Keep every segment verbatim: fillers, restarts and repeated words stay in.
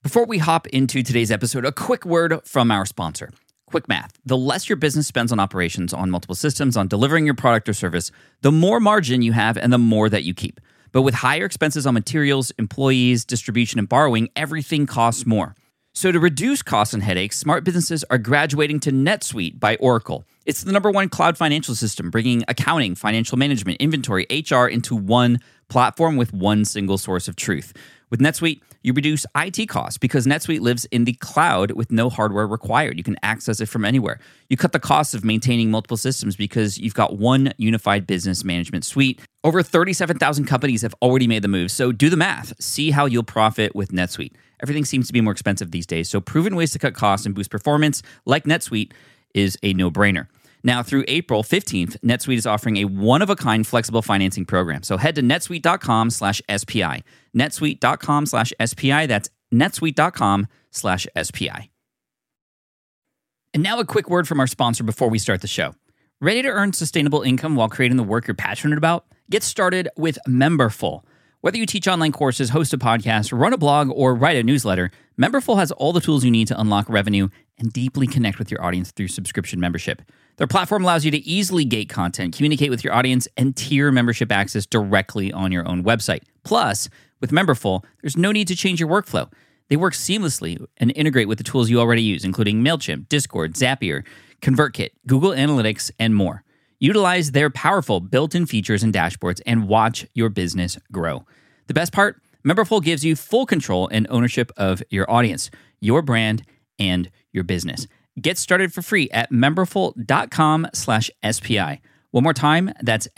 Before we hop into today's episode, a quick word from our sponsor. Quick math. The less your business spends on operations, on multiple systems, on delivering your product or service, the more margin you have and the more that you keep. But with higher expenses on materials, employees, distribution, and borrowing, everything costs more. So to reduce costs and headaches, smart businesses are graduating to NetSuite by Oracle. It's the number one cloud financial system, bringing accounting, financial management, inventory, H R into one platform with one single source of truth. With NetSuite, you reduce I T costs because NetSuite lives in the cloud with no hardware required. You can access it from anywhere. You cut the costs of maintaining multiple systems because you've got one unified business management suite. Over thirty-seven thousand companies have already made the move, so do the math. See how you'll profit with NetSuite. Everything seems to be more expensive these days, so proven ways to cut costs and boost performance, like NetSuite, is a no-brainer. Now, through April fifteenth, NetSuite is offering a one-of-a-kind flexible financing program. So head to netsuite.com slash SPI. netsuite.com slash SPI. That's netsuite.com slash SPI. And now a quick word from our sponsor before we start the show. Ready to earn sustainable income while creating the work you're passionate about? Get started with Memberful. Whether you teach online courses, host a podcast, run a blog, or write a newsletter, Memberful has all the tools you need to unlock revenue and deeply connect with your audience through subscription membership. Their platform allows you to easily gate content, communicate with your audience, and tier membership access directly on your own website. Plus, with Memberful, there's no need to change your workflow. They work seamlessly and integrate with the tools you already use, including MailChimp, Discord, Zapier, ConvertKit, Google Analytics, and more. Utilize their powerful built-in features and dashboards and watch your business grow. The best part? Memberful gives you full control and ownership of your audience, your brand, and your business. Get started for free at memberful.com slash SPI. One more time, that's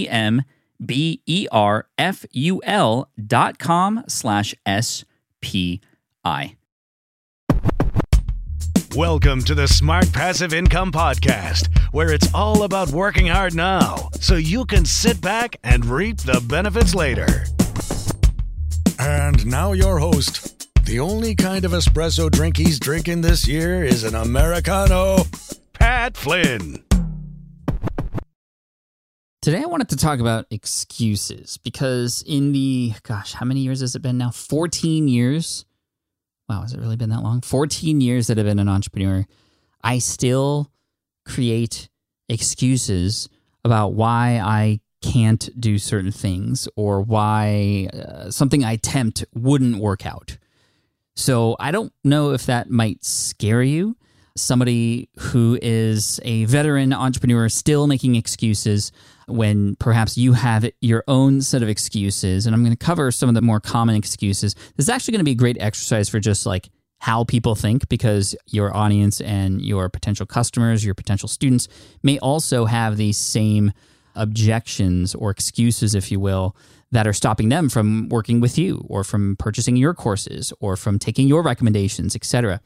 M-E-M-B-E-R-F-U-L dot com slash S-P-I. Welcome to the Smart Passive Income Podcast, where it's all about working hard now so you can sit back and reap the benefits later. And now your host. The only kind of espresso drink he's drinking this year is an Americano, Pat Flynn. Today I wanted to talk about excuses because in the, gosh, how many years has it been now? fourteen years. Wow, has it really been that long? fourteen years that I've been an entrepreneur. I still create excuses about why I can't do certain things or why uh, something I attempt wouldn't work out. So I don't know if that might scare you. Somebody who is a veteran entrepreneur still making excuses when perhaps you have your own set of excuses. And I'm going to cover some of the more common excuses. This is actually going to be a great exercise for just like how people think, because your audience and your potential customers, your potential students may also have these same objections or excuses, if you will, that are stopping them from working with you or from purchasing your courses or from taking your recommendations, et cetera.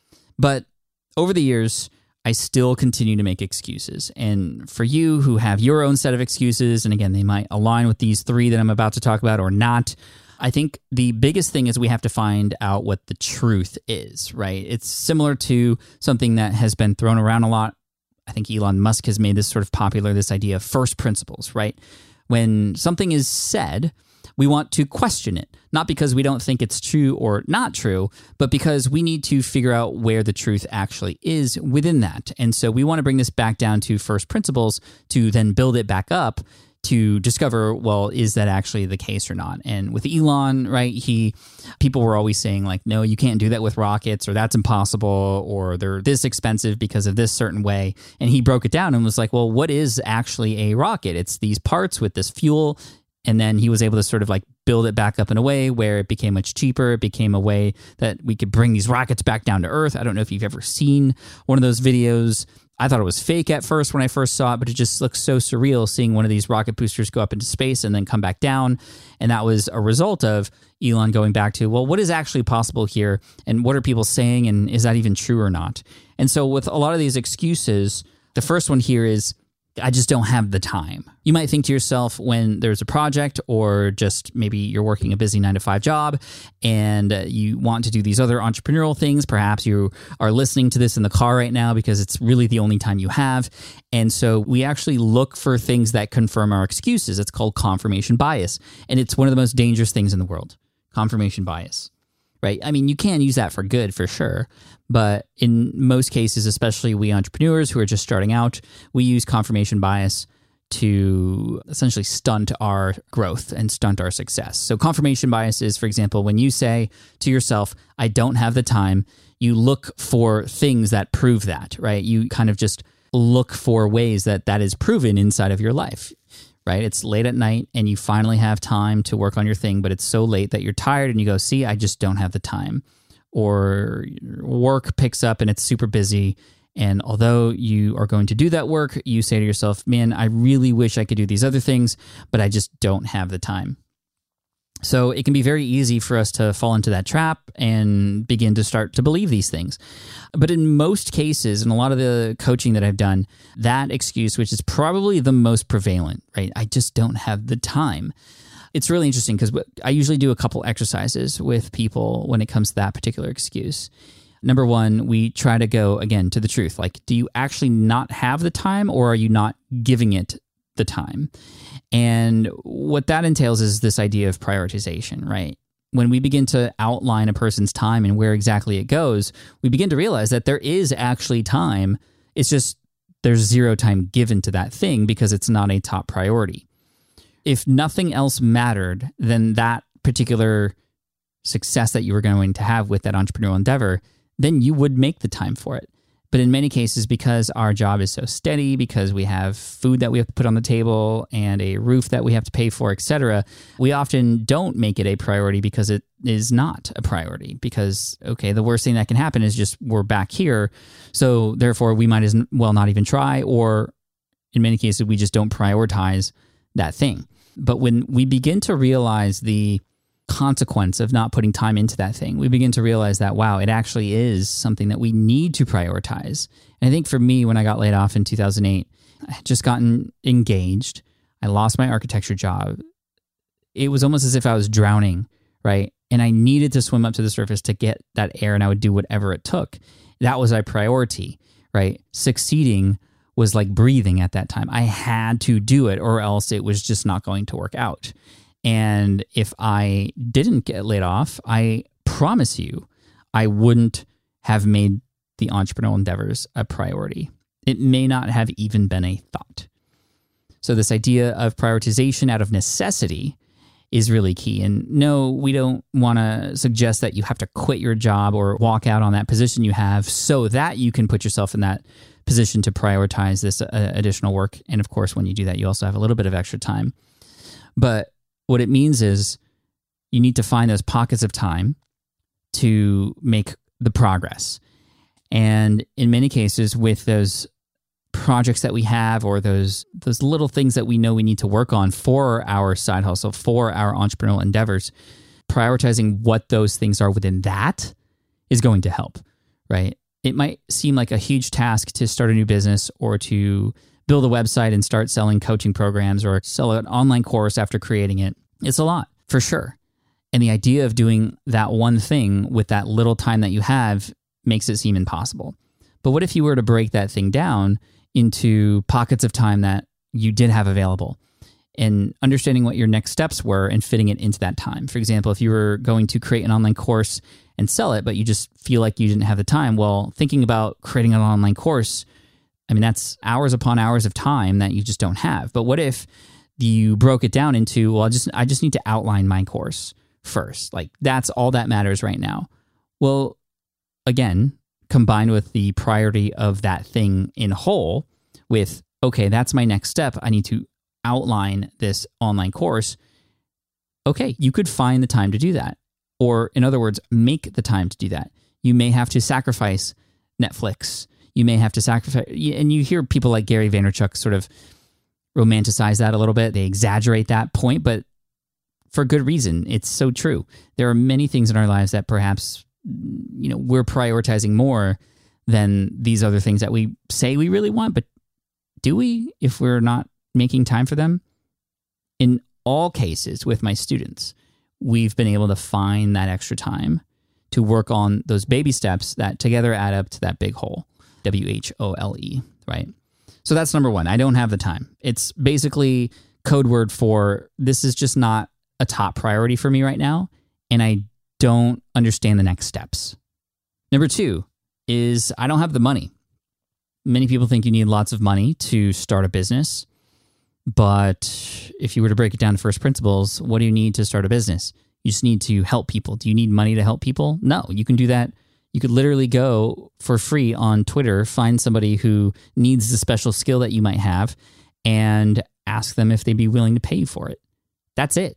But over the years, I still continue to make excuses. And for you who have your own set of excuses, and again, they might align with these three that I'm about to talk about or not, I think the biggest thing is we have to find out what the truth is, right? It's similar to something that has been thrown around a lot. I think Elon Musk has made this sort of popular, this idea of first principles, right? When something is said, we want to question it, not because we don't think it's true or not true, but because we need to figure out where the truth actually is within that. And so we want to bring this back down to first principles to then build it back up to discover, well, is that actually the case or not? And with Elon, right, he, people were always saying like, no, you can't do that with rockets, or that's impossible, or they're this expensive because of this certain way. And he broke it down and was like, well, what is actually a rocket? It's these parts with this fuel. And then he was able to sort of like build it back up in a way where it became much cheaper. It became a way that we could bring these rockets back down to Earth. I don't know if you've ever seen one of those videos. I thought it was fake at first when I first saw it, but it just looks so surreal seeing one of these rocket boosters go up into space and then come back down. And that was a result of Elon going back to, well, what is actually possible here? And what are people saying? And is that even true or not? And so with a lot of these excuses, the first one here is, I just don't have the time. You might think to yourself when there's a project, or just maybe you're working a busy nine to five job and you want to do these other entrepreneurial things. Perhaps you are listening to this in the car right now because it's really the only time you have. And so we actually look for things that confirm our excuses. It's called confirmation bias. And it's one of the most dangerous things in the world, confirmation bias. right? I mean, you can use that for good for sure. But in most cases, especially we entrepreneurs who are just starting out, we use confirmation bias to essentially stunt our growth and stunt our success. So confirmation bias is, for example, when you say to yourself, I don't have the time, you look for things that prove that, right? You kind of just look for ways that that is proven inside of your life, right? It's late at night and you finally have time to work on your thing, but it's so late that you're tired and you go, see, I just don't have the time. Or work picks up and it's super busy. And although you are going to do that work, you say to yourself, man, I really wish I could do these other things, but I just don't have the time. So it can be very easy for us to fall into that trap and begin to start to believe these things. But in most cases, in a lot of the coaching that I've done, that excuse, which is probably the most prevalent, right? I just don't have the time. It's really interesting because I usually do a couple exercises with people when it comes to that particular excuse. Number one, we try to go, again, to the truth. Like, do you actually not have the time or are you not giving it the time? And what that entails is this idea of prioritization, right? When we begin to outline a person's time and where exactly it goes, we begin to realize that there is actually time. It's just there's zero time given to that thing because it's not a top priority. If nothing else mattered, then that particular success that you were going to have with that entrepreneurial endeavor, then you would make the time for it. But in many cases, because our job is so steady, because we have food that we have to put on the table and a roof that we have to pay for, et cetera, we often don't make it a priority because it is not a priority. Because, okay, the worst thing that can happen is just we're back here. So therefore, we might as well not even try, or in many cases, we just don't prioritize that thing. But when we begin to realize the consequence of not putting time into that thing, we begin to realize that, wow, it actually is something that we need to prioritize. And I think for me, when I got laid off in two thousand eight, I had just gotten engaged. I lost my architecture job. It was almost as if I was drowning, right? And I needed to swim up to the surface to get that air, and I would do whatever it took. That was my priority, right? Succeeding was like breathing at that time. I had to do it or else it was just not going to work out. And if I didn't get laid off, I promise you, I wouldn't have made the entrepreneurial endeavors a priority. It may not have even been a thought. So this idea of prioritization out of necessity is really key. And no, we don't want to suggest that you have to quit your job or walk out on that position you have so that you can put yourself in that position to prioritize this uh, additional work. And of course, when you do that, you also have a little bit of extra time. But what it means is you need to find those pockets of time to make the progress. And in many cases, with those projects that we have or those those little things that we know we need to work on for our side hustle, for our entrepreneurial endeavors, prioritizing what those things are within that is going to help, right? It might seem like a huge task to start a new business or to build a website and start selling coaching programs or sell an online course after creating it. It's a lot, for sure. And the idea of doing that one thing with that little time that you have makes it seem impossible. But what if you were to break that thing down into pockets of time that you did have available and understanding what your next steps were and fitting it into that time? For example, if you were going to create an online course and sell it, but you just feel like you didn't have the time, well, thinking about creating an online course, I mean, that's hours upon hours of time that you just don't have. But what if you broke it down into, well, I just I just need to outline my course first. Like, that's all that matters right now. Well, again, combined with the priority of that thing in whole with, okay, that's my next step. I need to outline this online course. Okay, you could find the time to do that. Or in other words, make the time to do that. You may have to sacrifice Netflix. You may have to sacrifice, and you hear people like Gary Vaynerchuk sort of romanticize that a little bit. They exaggerate that point, but for good reason. It's so true. There are many things in our lives that perhaps, you know, we're prioritizing more than these other things that we say we really want, but do we if we're not making time for them? In all cases with my students, we've been able to find that extra time to work on those baby steps that together add up to that big whole. W H O L E, right? So that's number one. I don't have the time. It's basically code word for this is just not a top priority for me right now, and I don't understand the next steps. Number two is I don't have the money. Many people think you need lots of money to start a business. But if you were to break it down to first principles, what do you need to start a business? You just need to help people. Do you need money to help people? No, you can do that. You could literally go for free on Twitter, find somebody who needs the special skill that you might have, and ask them if they'd be willing to pay you for it. That's it.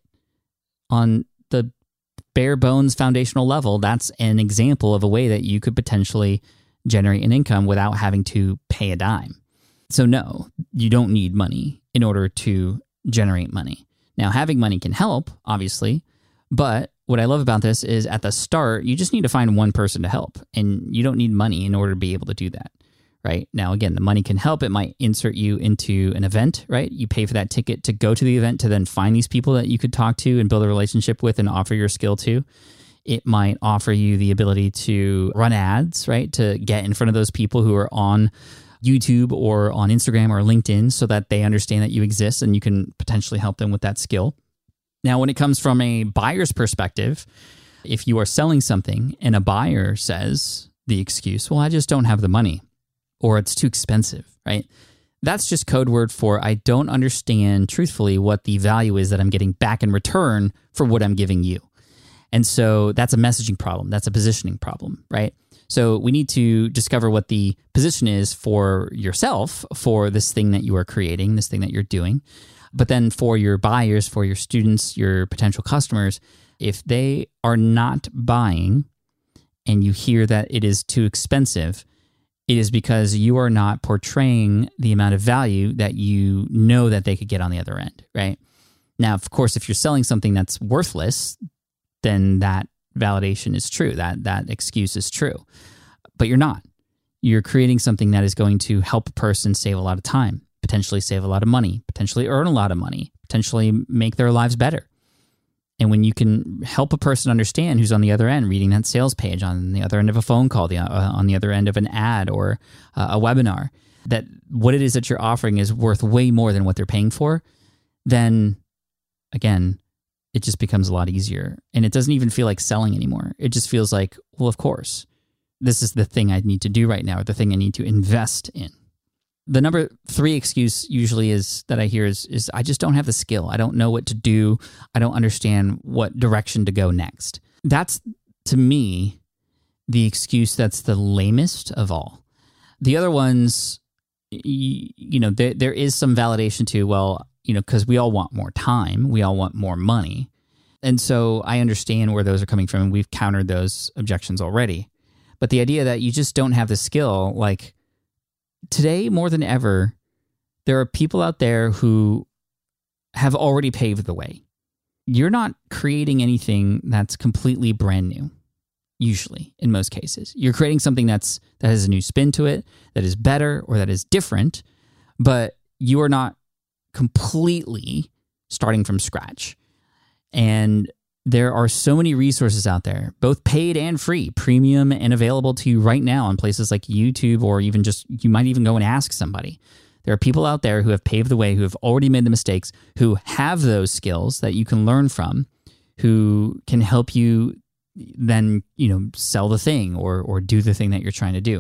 On the bare bones foundational level, that's an example of a way that you could potentially generate an income without having to pay a dime. So no, you don't need money in order to generate money. Now, having money can help, obviously, but what I love about this is at the start, you just need to find one person to help, and you don't need money in order to be able to do that, right? Now, again, the money can help. It might insert you into an event, right? You pay for that ticket to go to the event to then find these people that you could talk to and build a relationship with and offer your skill to. It might offer you the ability to run ads, right? To get in front of those people who are on YouTube or on Instagram or LinkedIn so that they understand that you exist and you can potentially help them with that skill. Now, when it comes from a buyer's perspective, if you are selling something and a buyer says the excuse, well, I just don't have the money or it's too expensive, right? That's just code word for I don't understand truthfully what the value is that I'm getting back in return for what I'm giving you. And so that's a messaging problem. That's a positioning problem, right? So we need to discover what the position is for yourself, for this thing that you are creating, this thing that you're doing. But then for your buyers, for your students, your potential customers, if they are not buying and you hear that it is too expensive, it is because you are not portraying the amount of value that you know that they could get on the other end, right? Now, of course, if you're selling something that's worthless, then that validation is true. That that excuse is true. But you're not. You're creating something that is going to help a person save a lot of time, potentially save a lot of money, potentially earn a lot of money, potentially make their lives better. And when you can help a person understand who's on the other end, reading that sales page, on the other end of a phone call, the, uh, on the other end of an ad or uh, a webinar, that what it is that you're offering is worth way more than what they're paying for, then again, it just becomes a lot easier. And it doesn't even feel like selling anymore. It just feels like, well, of course, this is the thing I need to do right now, or the thing I need to invest in. The number three excuse usually is that I hear is, is I just don't have the skill. I don't know what to do. I don't understand what direction to go next. That's, to me, the excuse that's the lamest of all. The other ones, you, you know, there, there is some validation to, well, you know, because we all want more time. We all want more money. And so I understand where those are coming from, and we've countered those objections already. But the idea that you just don't have the skill, like, today, more than ever, there are people out there who have already paved the way. You're not creating anything that's completely brand new, usually, in most cases. You're creating something that's that has a new spin to it, that is better or that is different, but you are not completely starting from scratch. And there are so many resources out there, both paid and free, premium and available to you right now on places like YouTube, or even just, you might even go and ask somebody. There are people out there who have paved the way, who have already made the mistakes, who have those skills that you can learn from, who can help you then, you know, sell the thing or or do the thing that you're trying to do.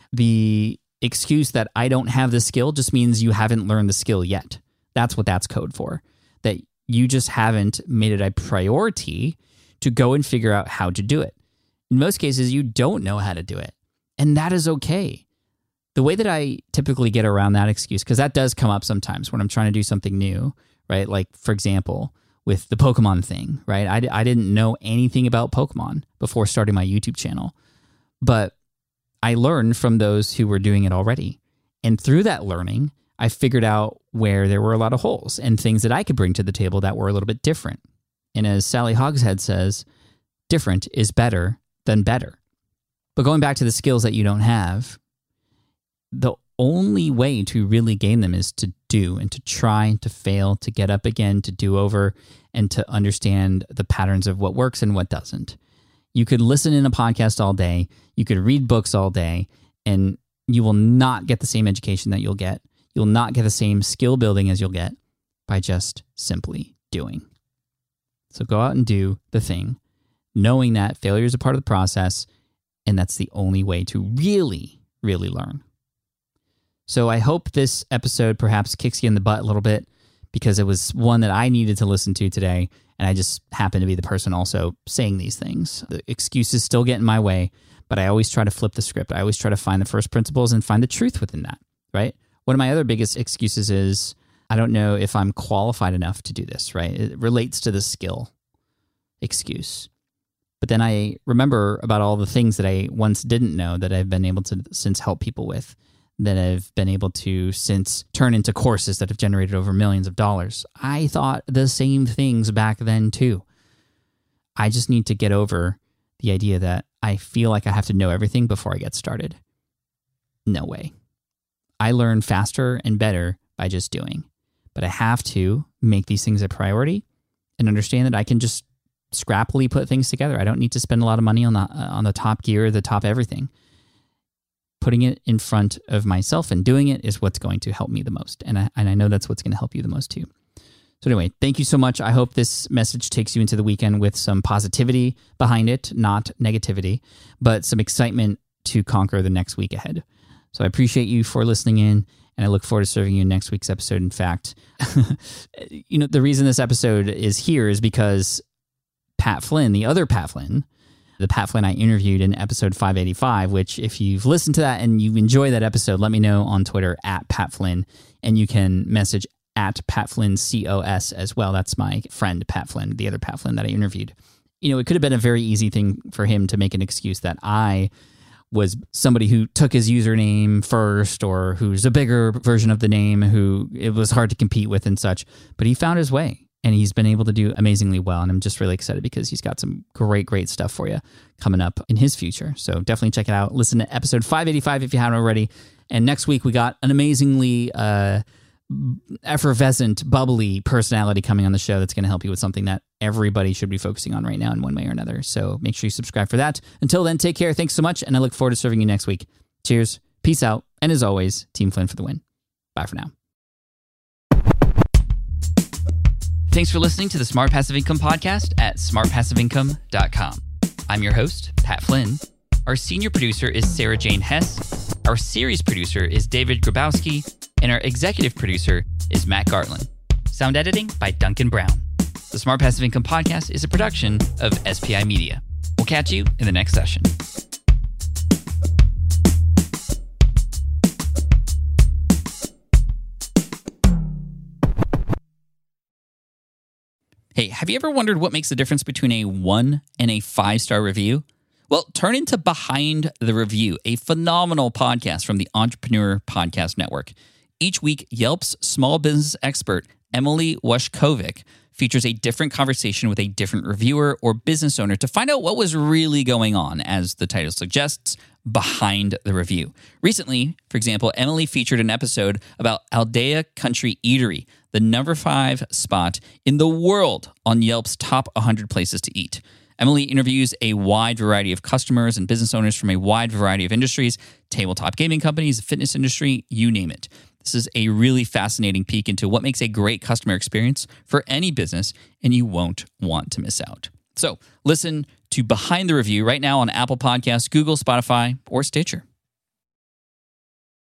The excuse that I don't have the skill just means you haven't learned the skill yet. That's what that's code for. That you just haven't made it a priority to go and figure out how to do it. In most cases, you don't know how to do it. And that is okay. The way that I typically get around that excuse, because that does come up sometimes when I'm trying to do something new, right? Like, for example, with the Pokemon thing, right? I, I didn't know anything about Pokemon before starting my YouTube channel, but I learned from those who were doing it already. And through that learning, I figured out where there were a lot of holes and things that I could bring to the table that were a little bit different. And as Sally Hogshead says, different is better than better. But going back to the skills that you don't have, the only way to really gain them is to do and to try, to fail, to get up again, to do over, and to understand the patterns of what works and what doesn't. You could listen in a podcast all day, you could read books all day, and you will not get the same education that you'll get. You'll not get the same skill building as you'll get by just simply doing. So go out and do the thing. knowing that failure is a part of the process, and that's the only way to really, really learn. So I hope this episode perhaps kicks you in the butt a little bit, because it was one that I needed to listen to today, and I just happen to be the person also saying these things. The excuses still get in my way, but I always try to flip the script. I always try to find the first principles and find the truth within that, right? One of my other biggest excuses is, I don't know if I'm qualified enough to do this, right? It relates to the skill excuse. But then I remember about all the things that I once didn't know that I've been able to since help people with, that I've been able to since turn into courses that have generated over millions of dollars. I thought the same things back then too. I just need to get over the idea that I feel like I have to know everything before I get started. No way. I learn faster and better by just doing. But I have to make these things a priority and understand that I can just scrappily put things together. I don't need to spend a lot of money on the uh, on the top gear, the top everything. Putting it in front of myself and doing it is what's going to help me the most. And I, and I know that's what's going to help you the most too. So anyway, thank you so much. I hope this message takes you into the weekend with some positivity behind it, not negativity, but some excitement to conquer the next week ahead. So I appreciate you for listening in, and I look forward to serving you in next week's episode. In fact, you know, the reason this episode is here is because Pat Flynn, the other Pat Flynn, the Pat Flynn I interviewed in episode five eighty-five, which if you've listened to that and you enjoy that episode, let me know on Twitter at Pat Flynn, and you can message at Pat Flynn C O S as well. That's my friend Pat Flynn, the other Pat Flynn that I interviewed. You know, it could have been a very easy thing for him to make an excuse that I was somebody who took his username first, or who's a bigger version of the name, who it was hard to compete with and such. But he found his way, and he's been able to do amazingly well. And I'm just really excited because he's got some great, great stuff for you coming up in his future. So definitely check it out. Listen to episode five eighty-five if you haven't already. And next week, we got an amazingly uh, effervescent, bubbly personality coming on the show that's going to help you with something that everybody should be focusing on right now in one way or another. So make sure you subscribe for that. Until then, take care. Thanks so much. And I look forward to serving you next week. Cheers. Peace out. And as always, Team Flynn for the win. Bye for now. Thanks for listening to the Smart Passive Income Podcast at smart passive income dot com. I'm your host, Pat Flynn. Our senior producer is Sarah Jane Hess. Our series producer is David Grabowski. And our executive producer is Matt Gartland. Sound editing by Duncan Brown. The Smart Passive Income Podcast is a production of S P I Media. We'll catch you in the next session. Hey, have you ever wondered what makes the difference between a one and a five-star review? Well, turn into Behind the Review, a phenomenal podcast from the Entrepreneur Podcast Network. Each week, Yelp's small business expert, Emily Washkovic, features a different conversation with a different reviewer or business owner to find out what was really going on, as the title suggests, behind the review. Recently, for example, Emily featured an episode about Aldea Country Eatery, the number five spot in the world on Yelp's top one hundred places to eat. Emily interviews a wide variety of customers and business owners from a wide variety of industries, tabletop gaming companies, the fitness industry, you name it. This is a really fascinating peek into what makes a great customer experience for any business, and you won't want to miss out. So listen to Behind the Review right now on Apple Podcasts, Google, Spotify, or Stitcher.